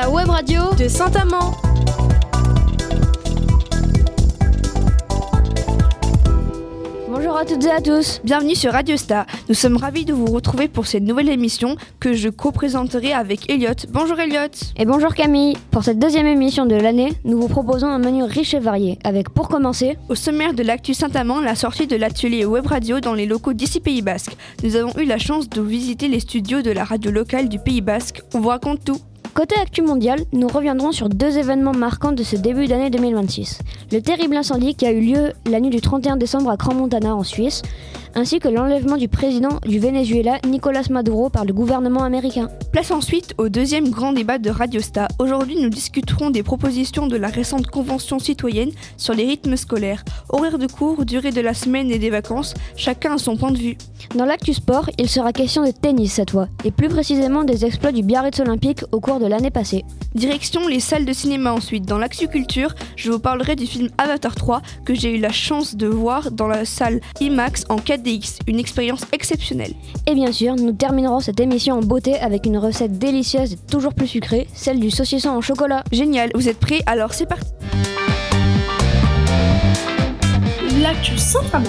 la web radio de Saint-Amand. Bonjour à toutes et à tous, bienvenue sur Radio Star. Nous sommes ravis de vous retrouver pour cette nouvelle émission que je co-présenterai avec Elliot. Bonjour Elliot. Et bonjour Camille. Pour cette deuxième émission de l'année, nous vous proposons un menu riche et varié, avec pour commencer, au sommaire de l'actu Saint-Amand, la sortie de l'atelier web radio dans les locaux d'ici Pays Basque. Nous avons eu la chance de visiter les studios de la radio locale du Pays Basque. On vous raconte tout. Côté actu mondial, nous reviendrons sur deux événements marquants de ce début d'année 2026. Le terrible incendie qui a eu lieu la nuit du 31 décembre à Crans-Montana en Suisse, ainsi que l'enlèvement du président du Venezuela, Nicolás Maduro, par le gouvernement américain. Place ensuite au deuxième grand débat de Radio Star. Aujourd'hui, nous discuterons des propositions de la récente convention citoyenne sur les rythmes scolaires. Horaires de cours, durée de la semaine et des vacances, chacun a son point de vue. Dans l'actu sport, il sera question de tennis cette fois, et plus précisément des exploits du Biarritz Olympique au cours de l'année passée. Direction les salles de cinéma ensuite. Dans l'actu culture, je vous parlerai du film Avatar 3 que j'ai eu la chance de voir dans la salle IMAX en 4DX, une expérience exceptionnelle. Et bien sûr, nous terminerons cette émission en beauté avec une recette délicieuse et toujours plus sucrée, celle du saucisson en chocolat. Génial, vous êtes prêts? Alors c'est parti. L'actu Saint-Amand.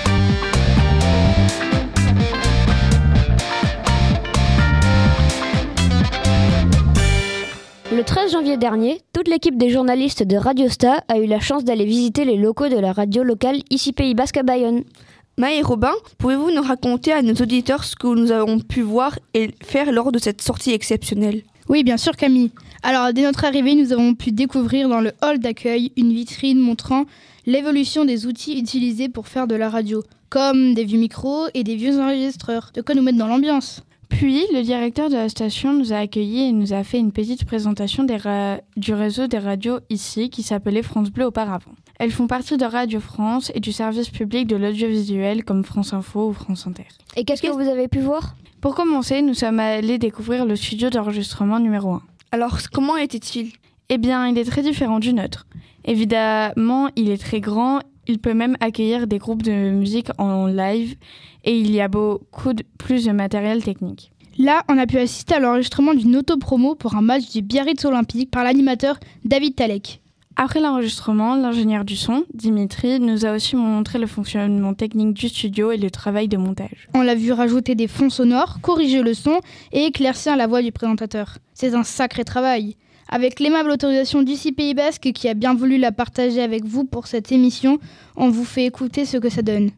Le 13 janvier dernier, toute l'équipe des journalistes de Radio Star a eu la chance d'aller visiter les locaux de la radio locale ici Pays Basque à Bayonne. Maë et Robin, pouvez-vous nous raconter à nos auditeurs ce que nous avons pu voir et faire lors de cette sortie exceptionnelle? Oui, bien sûr Camille. Alors, dès notre arrivée, nous avons pu découvrir dans le hall d'accueil une vitrine montrant l'évolution des outils utilisés pour faire de la radio, comme des vieux micros et des vieux enregistreurs. De quoi nous mettre dans l'ambiance. Puis, le directeur de la station nous a accueillis et nous a fait une petite présentation du réseau des radios ici, qui s'appelait France Bleu auparavant. Elles font partie de Radio France et du service public de l'audiovisuel comme France Info ou France Inter. Et qu'est-ce que vous avez pu voir ? Pour commencer, nous sommes allés découvrir le studio d'enregistrement numéro 1. Alors, comment était-il ? Eh bien, il est très différent du nôtre. Évidemment, il est très grand. Il peut même accueillir des groupes de musique en live et il y a beaucoup plus de matériel technique. Là, on a pu assister à l'enregistrement d'une autopromo pour un match du Biarritz Olympique par l'animateur David Talek. Après l'enregistrement, l'ingénieur du son, Dimitri, nous a aussi montré le fonctionnement technique du studio et le travail de montage. On l'a vu rajouter des fonds sonores, corriger le son et éclaircir la voix du présentateur. C'est un sacré travail. Avec l'aimable autorisation d'ici Pays Basque qui a bien voulu la partager avec vous pour cette émission, on vous fait écouter ce que ça donne.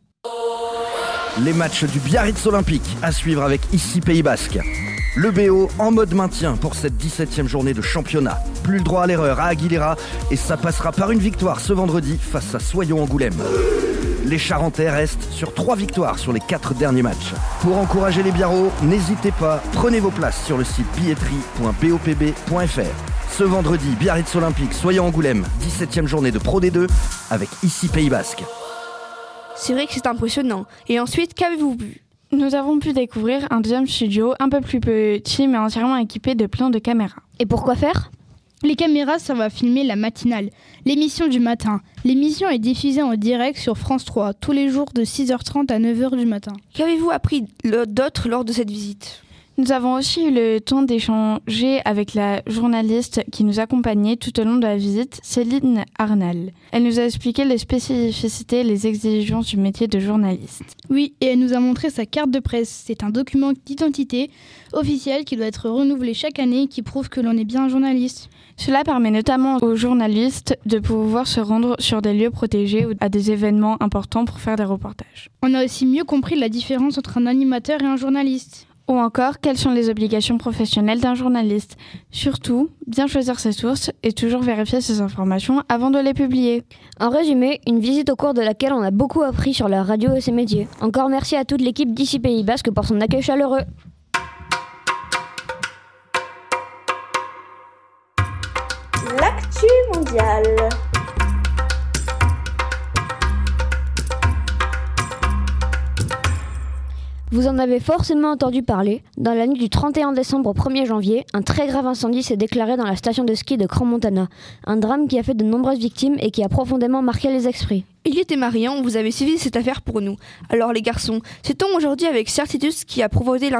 Les matchs du Biarritz Olympique à suivre avec ici Pays Basque. Le BO en mode maintien pour cette 17e journée de championnat. Plus le droit à l'erreur à Aguilera et ça passera par une victoire ce vendredi face à Soyons-Angoulême. Les Charentais restent sur 3 victoires sur les 4 derniers matchs. Pour encourager les Biarros, n'hésitez pas, prenez vos places sur le site billetterie.bopb.fr. Ce vendredi, Biarritz Olympique, Soyons-Angoulême, 17e journée de Pro D2 avec ici Pays Basque. C'est vrai que c'est impressionnant. Et ensuite, qu'avez-vous vu ? Nous avons pu découvrir un deuxième studio un peu plus petit mais entièrement équipé de plein de caméras. Et pourquoi faire ? Les caméras, ça va filmer la matinale, l'émission du matin. L'émission est diffusée en direct sur France 3, tous les jours de 6h30 à 9h du matin. Qu'avez-vous appris d'autre lors de cette visite ? Nous avons aussi eu le temps d'échanger avec la journaliste qui nous accompagnait tout au long de la visite, Céline Arnal. Elle nous a expliqué les spécificités et les exigences du métier de journaliste. Oui, et elle nous a montré sa carte de presse. C'est un document d'identité officiel qui doit être renouvelé chaque année et qui prouve que l'on est bien un journaliste. Cela permet notamment aux journalistes de pouvoir se rendre sur des lieux protégés ou à des événements importants pour faire des reportages. On a aussi mieux compris la différence entre un animateur et un journaliste. Ou encore, quelles sont les obligations professionnelles d'un journaliste. Surtout, bien choisir ses sources et toujours vérifier ses informations avant de les publier. En résumé, une visite au cours de laquelle on a beaucoup appris sur la radio et ses métiers. Encore merci à toute l'équipe d'ici Pays Basque pour son accueil chaleureux. L'actu mondiale. Vous en avez forcément entendu parler. Dans la nuit du 31 décembre au 1er janvier, un très grave incendie s'est déclaré dans la station de ski de Crans-Montana. Un drame qui a fait de nombreuses victimes et qui a profondément marqué les esprits. Elliot et Marion, vous avez suivi cette affaire pour nous. Alors les garçons, sait-on aujourd'hui avec certitude ce qui a provoqué l'incendie ?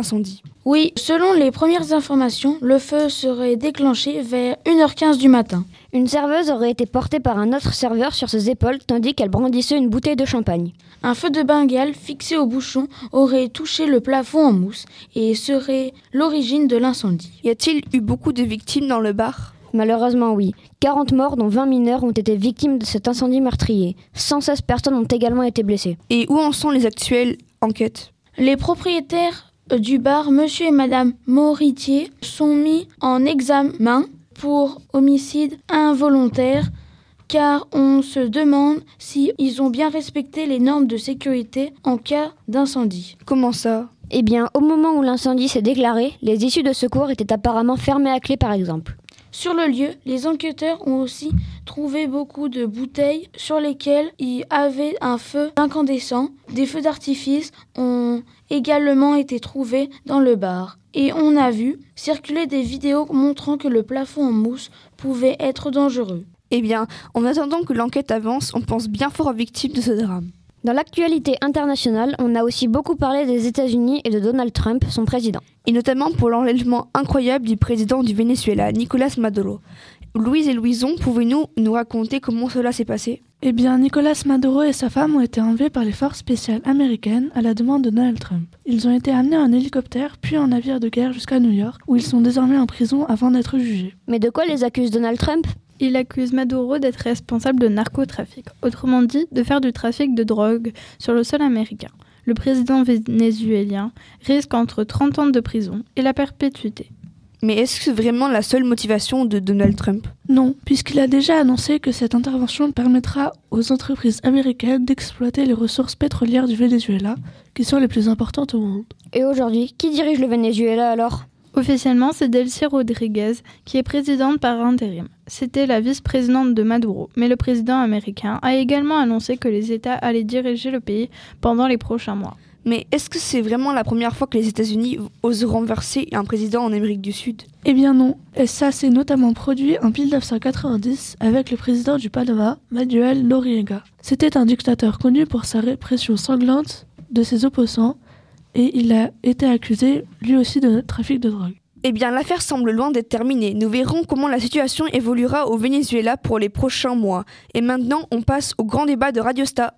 Oui, selon les premières informations, le feu serait déclenché vers 1h15 du matin. Une serveuse aurait été portée par un autre serveur sur ses épaules tandis qu'elle brandissait une bouteille de champagne. Un feu de Bengale fixé au bouchon aurait touché le plafond en mousse et serait l'origine de l'incendie. Y a-t-il eu beaucoup de victimes dans le bar ? Malheureusement oui, 40 morts dont 20 mineurs ont été victimes de cet incendie meurtrier. 116 personnes ont également été blessées. Et où en sont les actuelles enquêtes ? Les propriétaires du bar, monsieur et madame Moritier, sont mis en examen pour homicide involontaire car on se demande s'ils ont bien respecté les normes de sécurité en cas d'incendie. Comment ça ? Eh bien, au moment où l'incendie s'est déclaré, les issues de secours étaient apparemment fermées à clé par exemple. Sur le lieu, les enquêteurs ont aussi trouvé beaucoup de bouteilles sur lesquelles il y avait un feu incandescent. Des feux d'artifice ont également été trouvés dans le bar. Et on a vu circuler des vidéos montrant que le plafond en mousse pouvait être dangereux. Eh bien, en attendant que l'enquête avance, on pense bien fort aux victimes de ce drame. Dans l'actualité internationale, on a aussi beaucoup parlé des États-Unis et de Donald Trump, son président. Et notamment pour l'enlèvement incroyable du président du Venezuela, Nicolás Maduro. Louise et Louison, pouvez-vous nous raconter comment cela s'est passé ? Eh bien, Nicolás Maduro et sa femme ont été enlevés par les forces spéciales américaines à la demande de Donald Trump. Ils ont été amenés en hélicoptère puis en navire de guerre jusqu'à New York, où ils sont désormais en prison avant d'être jugés. Mais de quoi les accuse Donald Trump ? Il accuse Maduro d'être responsable de narcotrafic, autrement dit de faire du trafic de drogue sur le sol américain. Le président vénézuélien risque entre 30 ans de prison et la perpétuité. Mais est-ce que c'est vraiment la seule motivation de Donald Trump ? Non, puisqu'il a déjà annoncé que cette intervention permettra aux entreprises américaines d'exploiter les ressources pétrolières du Venezuela, qui sont les plus importantes au monde. Et aujourd'hui, qui dirige le Venezuela alors ? Officiellement, c'est Delcy Rodriguez qui est présidente par intérim. C'était la vice-présidente de Maduro, mais le président américain a également annoncé que les États allaient diriger le pays pendant les prochains mois. Mais est-ce que c'est vraiment la première fois que les États-Unis osent renverser un président en Amérique du Sud ? Eh bien non, et ça s'est notamment produit en 1990 avec le président du Panama, Manuel Noriega. C'était un dictateur connu pour sa répression sanglante de ses opposants, et il a été accusé lui aussi de trafic de drogue. Eh bien, l'affaire semble loin d'être terminée. Nous verrons comment la situation évoluera au Venezuela pour les prochains mois. Et maintenant, on passe au grand débat de Radio Star.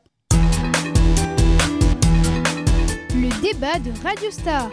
Le débat de Radio Star.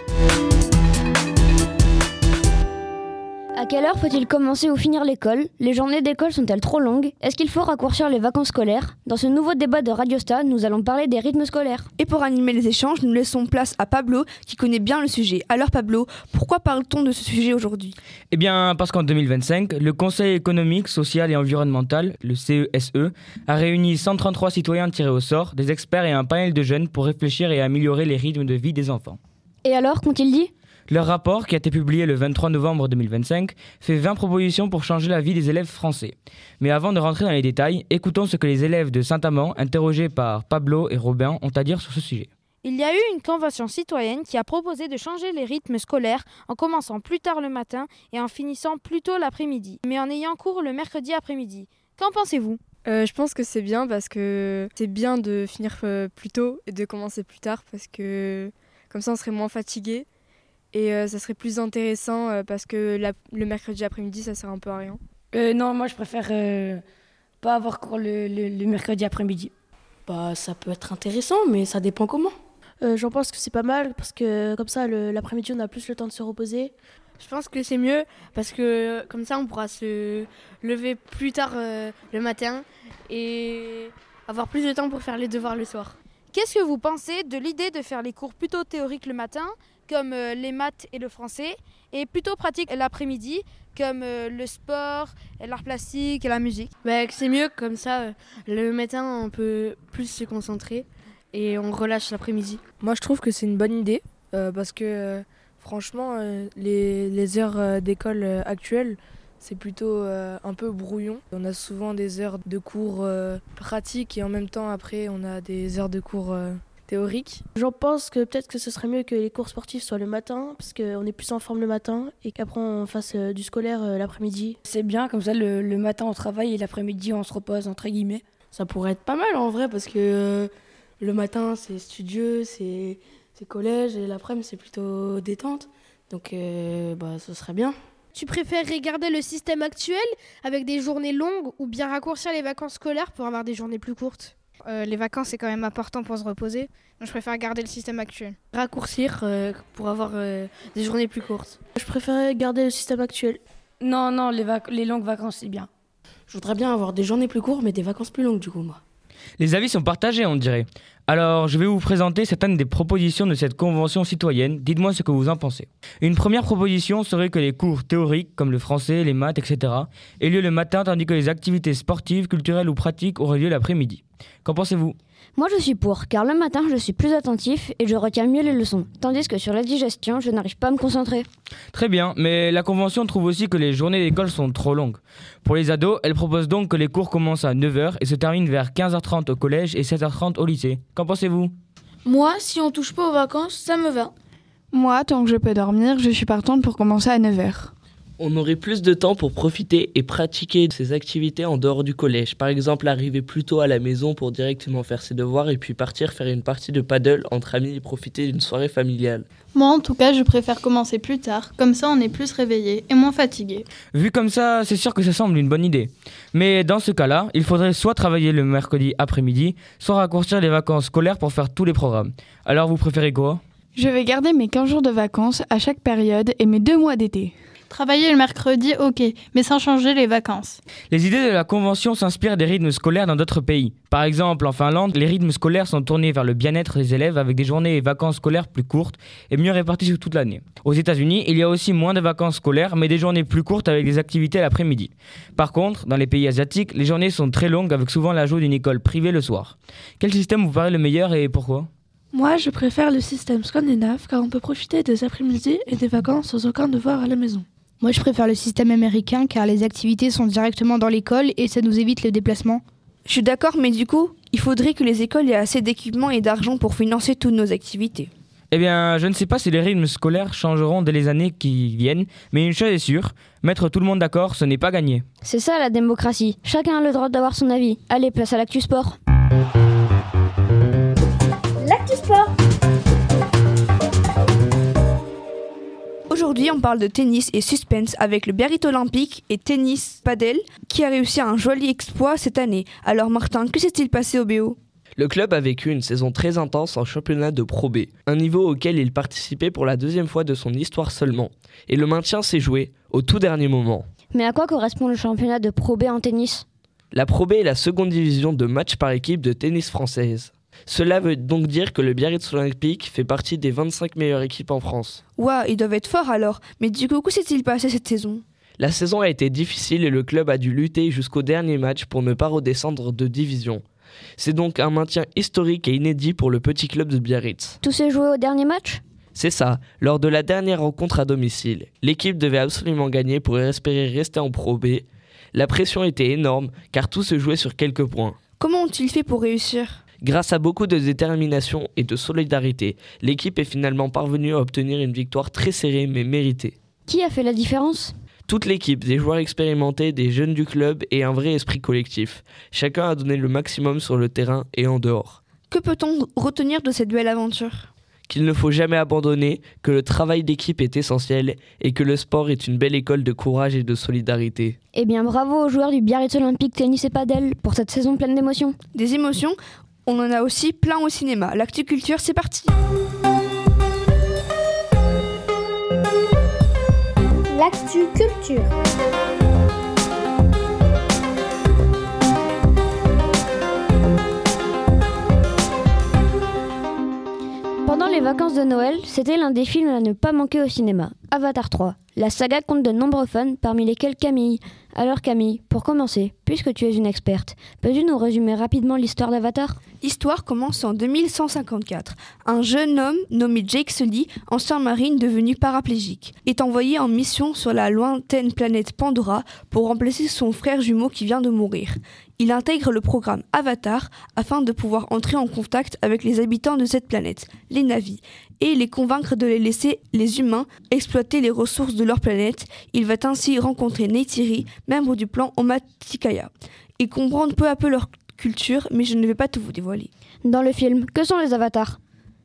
À quelle heure faut-il commencer ou finir l'école ? Les journées d'école sont-elles trop longues ? Est-ce qu'il faut raccourcir les vacances scolaires ? Dans ce nouveau débat de Radio Star, nous allons parler des rythmes scolaires. Et pour animer les échanges, nous laissons place à Pablo, qui connaît bien le sujet. Alors Pablo, pourquoi parle-t-on de ce sujet aujourd'hui ? Eh bien, parce qu'en 2025, le Conseil économique, social et environnemental, le CESE, a réuni 133 citoyens tirés au sort, des experts et un panel de jeunes pour réfléchir et améliorer les rythmes de vie des enfants. Et alors, qu'ont-ils dit ? Leur rapport, qui a été publié le 23 novembre 2025, fait 20 propositions pour changer la vie des élèves français. Mais avant de rentrer dans les détails, écoutons ce que les élèves de Saint-Amand, interrogés par Pablo et Robin, ont à dire sur ce sujet. Il y a eu une convention citoyenne qui a proposé de changer les rythmes scolaires en commençant plus tard le matin et en finissant plus tôt l'après-midi, mais en ayant cours le mercredi après-midi. Qu'en pensez-vous ? Je pense que c'est bien parce que c'est bien de finir plus tôt et de commencer plus tard parce que comme ça on serait moins fatigué. Et ça serait plus intéressant parce que le mercredi après-midi, ça sert un peu à rien. Non, moi je préfère pas avoir cours le mercredi après-midi. Bah, ça peut être intéressant, mais ça dépend comment. J'en pense que c'est pas mal parce que comme ça, l'après-midi, on a plus le temps de se reposer. Je pense que c'est mieux parce que comme ça, on pourra se lever plus tard le matin et avoir plus de temps pour faire les devoirs le soir. Qu'est-ce que vous pensez de l'idée de faire les cours plutôt théoriques le matin, comme les maths et le français, et plutôt pratiques l'après-midi, comme le sport, l'art plastique et la musique ? C'est mieux, comme ça, le matin, on peut plus se concentrer et on relâche l'après-midi. Moi, je trouve que c'est une bonne idée, parce que franchement, les heures d'école actuelles, c'est plutôt un peu brouillon. On a souvent des heures de cours pratiques et en même temps, après, on a des heures de cours théoriques. J'en pense que peut-être que ce serait mieux que les cours sportifs soient le matin, parce qu'on est plus en forme le matin, et qu'après on fasse du scolaire l'après-midi. C'est bien, comme ça le matin on travaille et l'après-midi on se repose, entre guillemets. Ça pourrait être pas mal en vrai, parce que le matin c'est studieux, c'est collège, et l'après-midi c'est plutôt détente. Donc ce serait bien. Tu préférerais garder le système actuel avec des journées longues ou bien raccourcir les vacances scolaires pour avoir des journées plus courtes ? Les vacances, c'est quand même important pour se reposer. Donc je préfère garder le système actuel. Raccourcir pour avoir des journées plus courtes. Je préférais garder le système actuel. Non, les longues vacances, c'est bien. Je voudrais bien avoir des journées plus courtes, mais des vacances plus longues du coup, moi. Les avis sont partagés, on dirait. Alors, je vais vous présenter certaines des propositions de cette convention citoyenne. Dites-moi ce que vous en pensez. Une première proposition serait que les cours théoriques, comme le français, les maths, etc., aient lieu le matin, tandis que les activités sportives, culturelles ou pratiques auraient lieu l'après-midi. Qu'en pensez-vous ? Moi je suis pour, car le matin je suis plus attentif et je retiens mieux les leçons, tandis que sur la digestion je n'arrive pas à me concentrer. Très bien, mais la convention trouve aussi que les journées d'école sont trop longues. Pour les ados, elle propose donc que les cours commencent à 9h et se terminent vers 15h30 au collège et 7h30 au lycée. Qu'en pensez-vous ? Moi, si on touche pas aux vacances, ça me va. Moi, tant que je peux dormir, je suis partante pour commencer à 9h. On aurait plus de temps pour profiter et pratiquer ces activités en dehors du collège. Par exemple, arriver plus tôt à la maison pour directement faire ses devoirs et puis partir faire une partie de paddle entre amis et profiter d'une soirée familiale. Moi, en tout cas, je préfère commencer plus tard. Comme ça, on est plus réveillé et moins fatigué. Vu comme ça, c'est sûr que ça semble une bonne idée. Mais dans ce cas-là, il faudrait soit travailler le mercredi après-midi, soit raccourcir les vacances scolaires pour faire tous les programmes. Alors vous préférez quoi ? Je vais garder mes 15 jours de vacances à chaque période et mes 2 mois d'été. Travailler le mercredi, ok, mais sans changer les vacances. Les idées de la Convention s'inspirent des rythmes scolaires dans d'autres pays. Par exemple, en Finlande, les rythmes scolaires sont tournés vers le bien-être des élèves avec des journées et vacances scolaires plus courtes et mieux réparties sur toute l'année. Aux États-Unis, il y a aussi moins de vacances scolaires, mais des journées plus courtes avec des activités à l'après-midi. Par contre, dans les pays asiatiques, les journées sont très longues avec souvent l'ajout d'une école privée le soir. Quel système vous paraît le meilleur et pourquoi ? Moi, je préfère le système scandinave car on peut profiter des après-midi et des vacances sans aucun devoir à la maison. Moi, je préfère le système américain car les activités sont directement dans l'école et ça nous évite le déplacement. Je suis d'accord, mais du coup, il faudrait que les écoles aient assez d'équipements et d'argent pour financer toutes nos activités. Eh bien, je ne sais pas si les rythmes scolaires changeront dès les années qui viennent, mais une chose est sûre, mettre tout le monde d'accord, ce n'est pas gagné. C'est ça la démocratie, chacun a le droit d'avoir son avis. Allez, place à l'actu sport. L'actu sport. Aujourd'hui, on parle de tennis et suspense avec le Biarritz Olympique et tennis padel qui a réussi un joli exploit cette année. Alors Martin, que s'est-il passé au BO ? Le club a vécu une saison très intense en championnat de Pro B, un niveau auquel il participait pour la 2e fois de son histoire seulement. Et le maintien s'est joué au tout dernier moment. Mais à quoi correspond le championnat de Pro B en tennis ? La Pro B est la 2e division de match par équipe de tennis française. Cela veut donc dire que le Biarritz Olympique fait partie des 25 meilleures équipes en France. Ouah, ils doivent être forts alors. Mais du coup, que s'est-il passé cette saison ? La saison a été difficile et le club a dû lutter jusqu'au dernier match pour ne pas redescendre de division. C'est donc un maintien historique et inédit pour le petit club de Biarritz. Tout s'est joué au dernier match ? C'est ça, lors de la dernière rencontre à domicile. L'équipe devait absolument gagner pour espérer rester en Pro B. La pression était énorme car tout se jouait sur quelques points. Comment ont-ils fait pour réussir ? Grâce à beaucoup de détermination et de solidarité, l'équipe est finalement parvenue à obtenir une victoire très serrée mais méritée. Qui a fait la différence ? Toute l'équipe, des joueurs expérimentés, des jeunes du club et un vrai esprit collectif. Chacun a donné le maximum sur le terrain et en dehors. Que peut-on retenir de cette belle aventure ? Qu'il ne faut jamais abandonner, que le travail d'équipe est essentiel et que le sport est une belle école de courage et de solidarité. Eh bien bravo aux joueurs du Biarritz Olympique Tennis et Padel pour cette saison pleine d'émotions. Des émotions ? On en a aussi plein au cinéma. L'actu culture, c'est parti. L'actu culture. Pendant les vacances de Noël, c'était l'un des films à ne pas manquer au cinéma, Avatar 3. La saga compte de nombreux fans, parmi lesquels Camille. Alors Camille, pour commencer, puisque tu es une experte, peux-tu nous résumer rapidement l'histoire d'Avatar ? L'histoire commence en 2154. Un jeune homme nommé Jake Sully, ancien marine devenu paraplégique, est envoyé en mission sur la lointaine planète Pandora pour remplacer son frère jumeau qui vient de mourir. Il intègre le programme Avatar afin de pouvoir entrer en contact avec les habitants de cette planète, les Na'vi, et les convaincre de les laisser les humains exploiter les ressources de leur planète. Il va ainsi rencontrer Neytiri, membre du plan Omaticaya, et comprendre peu à peu leur culture, mais je ne vais pas tout vous dévoiler. Dans le film, que sont les avatars ?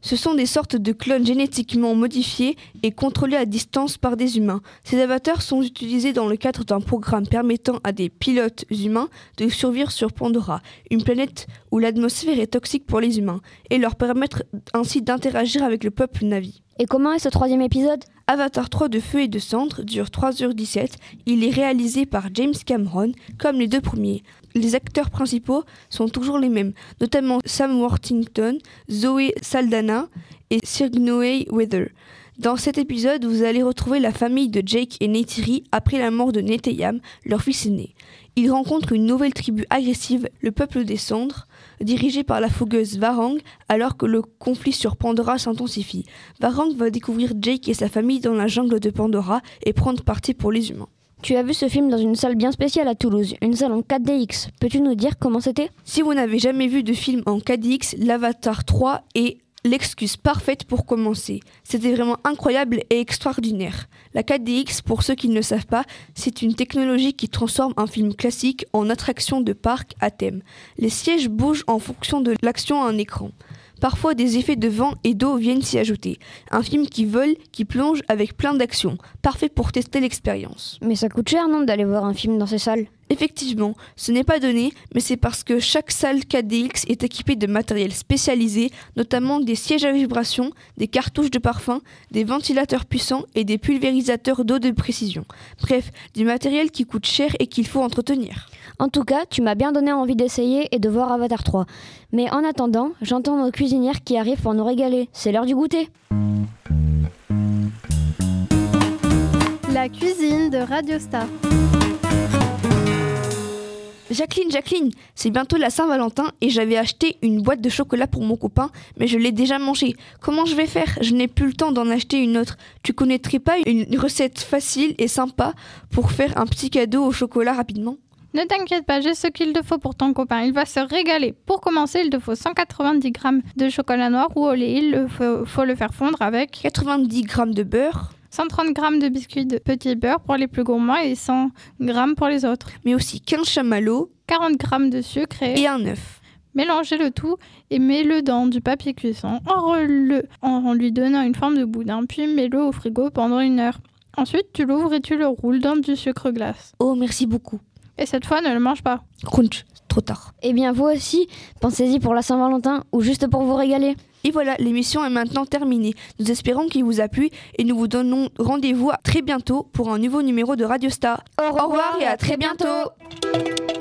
Ce sont des sortes de clones génétiquement modifiés et contrôlés à distance par des humains. Ces avatars sont utilisés dans le cadre d'un programme permettant à des pilotes humains de survivre sur Pandora, une planète où l'atmosphère est toxique pour les humains, et leur permettre ainsi d'interagir avec le peuple Na'vi. Et comment est ce 3e épisode ? Avatar 3 de Feu et de Cendre dure 3h17. Il est réalisé par James Cameron, comme les 2 premiers. Les acteurs principaux sont toujours les mêmes, notamment Sam Worthington, Zoe Saldana et Sigourney Weaver. Dans cet épisode, vous allez retrouver la famille de Jake et Neytiri après la mort de Neteyam, leur fils aîné. Ils rencontrent une nouvelle tribu agressive, le peuple des Cendres, dirigé par la fougueuse Varang, alors que le conflit sur Pandora s'intensifie. Varang va découvrir Jake et sa famille dans la jungle de Pandora et prendre parti pour les humains. Tu as vu ce film dans une salle bien spéciale à Toulouse, une salle en 4DX. Peux-tu nous dire comment c'était ? Si vous n'avez jamais vu de film en 4DX, l'Avatar 3 est l'excuse parfaite pour commencer. C'était vraiment incroyable et extraordinaire. La 4DX, pour ceux qui ne le savent pas, c'est une technologie qui transforme un film classique en attraction de parc à thème. Les sièges bougent en fonction de l'action à un écran. Parfois, des effets de vent et d'eau viennent s'y ajouter. Un film qui vole, qui plonge avec plein d'actions. Parfait pour tester l'expérience. Mais ça coûte cher, non, d'aller voir un film dans ces salles ? Effectivement, ce n'est pas donné, mais c'est parce que chaque salle 4DX est équipée de matériel spécialisé, notamment des sièges à vibration, des cartouches de parfum, des ventilateurs puissants et des pulvérisateurs d'eau de précision. Bref, du matériel qui coûte cher et qu'il faut entretenir. En tout cas, tu m'as bien donné envie d'essayer et de voir Avatar 3. Mais en attendant, j'entends nos cuisinières qui arrivent pour nous régaler. C'est l'heure du goûter. La cuisine de Radio Star. Jacqueline, c'est bientôt la Saint-Valentin et j'avais acheté une boîte de chocolat pour mon copain, mais je l'ai déjà mangé. Comment je vais faire ? Je n'ai plus le temps d'en acheter une autre. Tu connaîtrais pas une recette facile et sympa pour faire un petit cadeau au chocolat rapidement ? Ne t'inquiète pas, j'ai ce qu'il te faut pour ton copain. Il va se régaler. Pour commencer, il te faut 190 g de chocolat noir ou au lait. Il faut le faire fondre avec 90 g de beurre, 130 g de biscuits de petit beurre pour les plus gourmands et 100 g pour les autres. Mais aussi 15 chamallows, 40 g de sucre et un œuf. Mélangez le tout et mets-le dans du papier cuisson. Enroule-le en lui donnant une forme de boudin, puis mets-le au frigo pendant 1 heure. Ensuite, tu l'ouvres et tu le roules dans du sucre glace. Oh, merci beaucoup. Et cette fois, ne le mange pas. Crunch, trop tard. Eh bien, vous aussi, pensez-y pour la Saint-Valentin ou juste pour vous régaler. Et voilà, l'émission est maintenant terminée. Nous espérons qu'il vous a plu et nous vous donnons rendez-vous très bientôt pour un nouveau numéro de Radio Star. Au revoir et à très bientôt.